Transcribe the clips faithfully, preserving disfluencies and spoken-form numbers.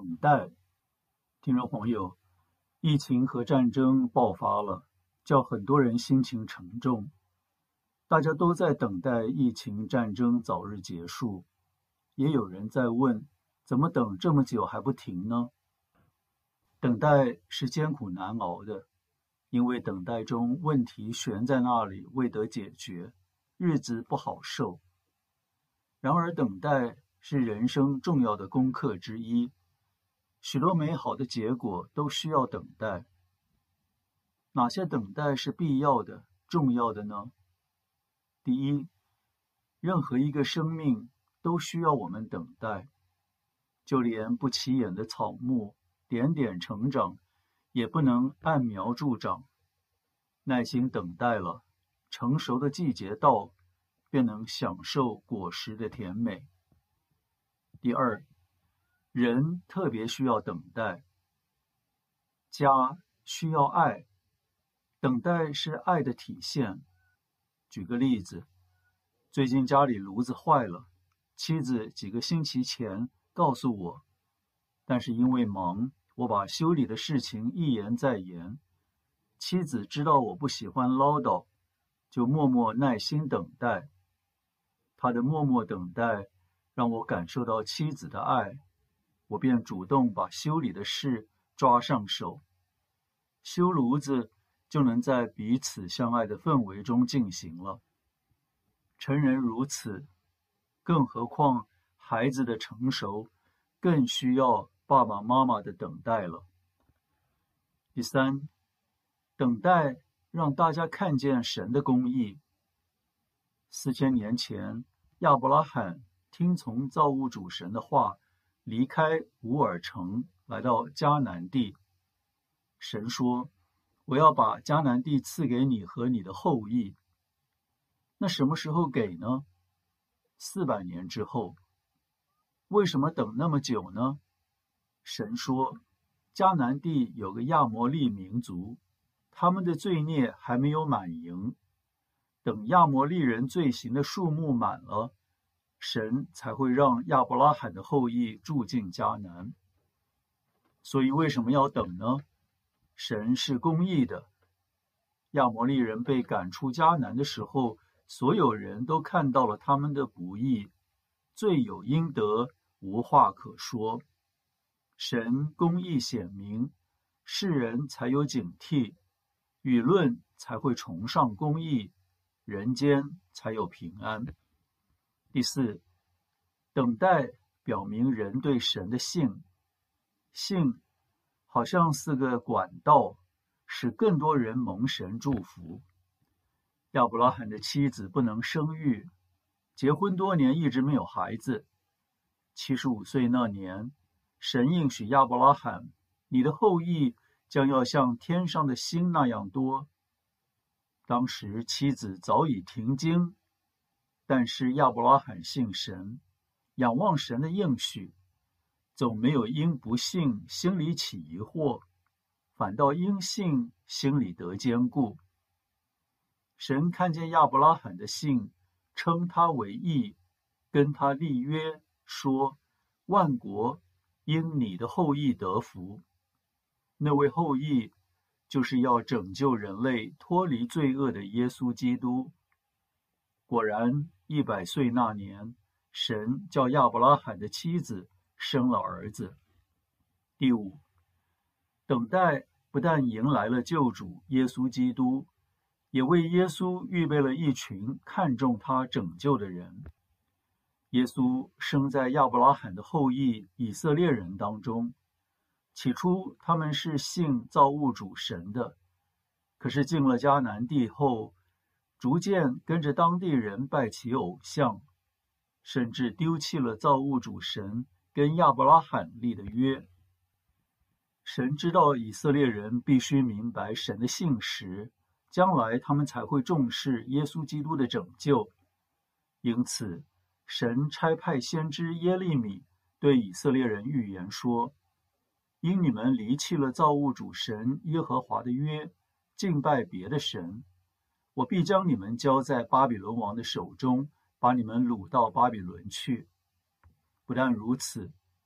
等待。听众朋友，疫情和战争爆发了，叫很多人心情沉重。大家都在等待疫情战争早日结束，也有人在问，怎么等这么久还不停呢？等待是艰苦难熬的，因为等待中问题悬在那里未得解决，日子不好受。然而等待是人生重要的功课之一，许多美好的结果都需要等待。哪些等待是必要的、重要的呢？第一，任何一个生命都需要我们等待，就连不起眼的草木，点点成长，也不能按苗助长。耐心等待了，成熟的季节到，便能享受果实的甜美。第二，人特别需要等待。家需要爱，等待是爱的体现。举个例子，最近家里炉子坏了，妻子几个星期前告诉我，但是因为忙，我把修理的事情一言再言。妻子知道我不喜欢唠叨，就默默耐心等待。她的默默等待让我感受到妻子的爱，我便主动把修理的事抓上手。修炉子就能在彼此相爱的氛围中进行了。成人如此，更何况孩子的成熟更需要爸爸妈妈的等待了。第三，等待让大家看见神的公义。四千年前，亚伯拉罕听从造物主神的话，离开乌尔城，来到迦南地。神说，我要把迦南地赐给你和你的后裔。那什么时候给呢？四百年之后。为什么等那么久呢？神说，迦南地有个亚摩利民族，他们的罪孽还没有满盈，等亚摩利人罪行的数目满了，神才会让亚伯拉罕的后裔住进迦南。所以为什么要等呢？神是公义的。亚摩利人被赶出迦南的时候，所有人都看到了他们的不义，罪有应得，无话可说。神公义显明，世人才有警惕，舆论才会崇尚公义，人间才有平安。第四，等待表明人对神的信。信好像是个管道，使更多人蒙神祝福。亚伯拉罕的妻子不能生育，结婚多年一直没有孩子。七十五岁那年，神应许亚伯拉罕，你的后裔将要像天上的星那样多。当时妻子早已停经，但是亚伯拉罕信神，仰望神的应许，总没有因不信心里起疑惑，反倒因信心里得坚固。神看见亚伯拉罕的信，称他为义，跟他立约，说，万国因你的后裔得福。那位后裔就是要拯救人类脱离罪恶的耶稣基督。果然，一百岁那年，神叫亚伯拉罕的妻子生了儿子。第五，等待不但迎来了救主耶稣基督，也为耶稣预备了一群看重他拯救的人。耶稣生在亚伯拉罕的后裔以色列人当中，起初他们是信造物主神的，可是进了迦南地后，逐渐跟着当地人拜起偶像，甚至丢弃了造物主神跟亚伯拉罕立的约。神知道以色列人必须明白神的信实，将来他们才会重视耶稣基督的拯救。因此，神差派先知耶利米对以色列人预言说，因你们离弃了造物主神耶和华的约，敬拜别的神，我必将你们交在巴比伦王的手中，把你们掳到巴比伦去。不但如此，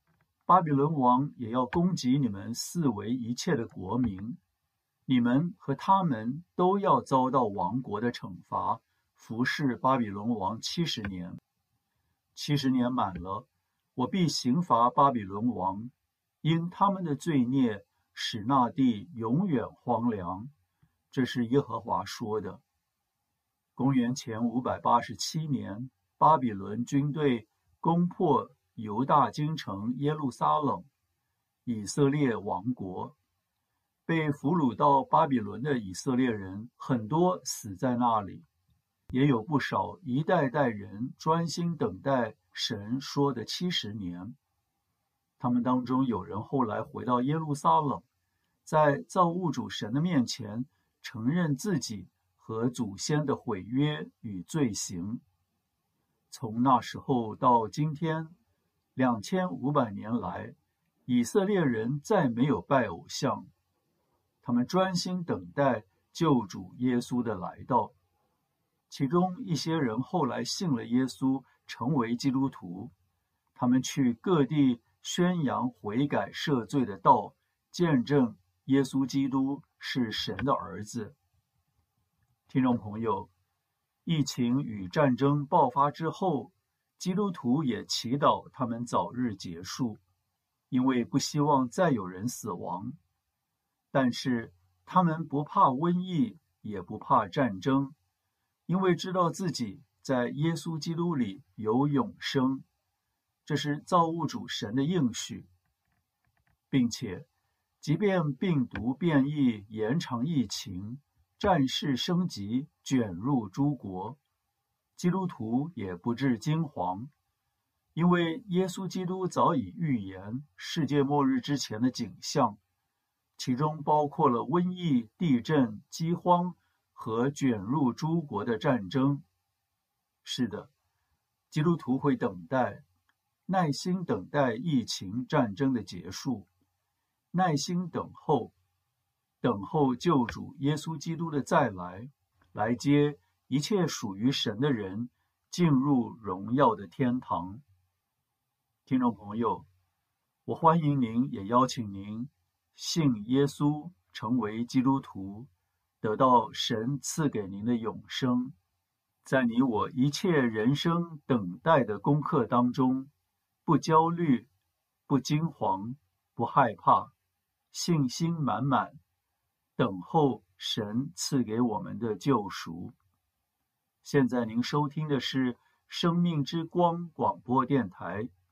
巴比伦王也要攻击你们四围一切的国民，你们和他们都要遭到亡国的惩罚，服侍巴比伦王七十年。七十年满了，我必刑罚巴比伦王，因他们的罪孽使那地永远荒凉。这是耶和华说的。公元前五百八十七年，巴比伦军队攻破犹大京城耶路撒冷，以色列亡国。被俘虏到巴比伦的以色列人很多死在那里，也有不少一代代人专心等待神说的七十年。他们当中有人后来回到耶路撒冷，在造物主神的面前承认自己和祖先的毁约与罪行。从那时候到今天，两千五百年来，以色列人再没有拜偶像，他们专心等待救主耶稣的来到。其中一些人后来信了耶稣，成为基督徒，他们去各地宣扬悔改赦罪的道，见证耶稣基督是神的儿子。听众朋友，疫情与战争爆发之后，基督徒也祈祷他们早日结束，因为不希望再有人死亡。但是他们不怕瘟疫，也不怕战争，因为知道自己在耶稣基督里有永生，这是造物主神的应许，并且即便病毒变异延长疫情，战事升级卷入诸国，基督徒也不致惊惶，因为耶稣基督早已预言世界末日之前的景象，其中包括了瘟疫、地震、饥荒和卷入诸国的战争。是的，基督徒会等待，耐心等待疫情战争的结束，耐心等候，等候救主耶稣基督的再来，来接一切属于神的人进入荣耀的天堂。听众朋友，我欢迎您，也邀请您信耶稣，成为基督徒，得到神赐给您的永生。在你我一切人生等待的功课当中，不焦虑，不惊惶，不害怕，信心满满，等候神赐给我们的救赎。现在您收听的是生命之光广播电台，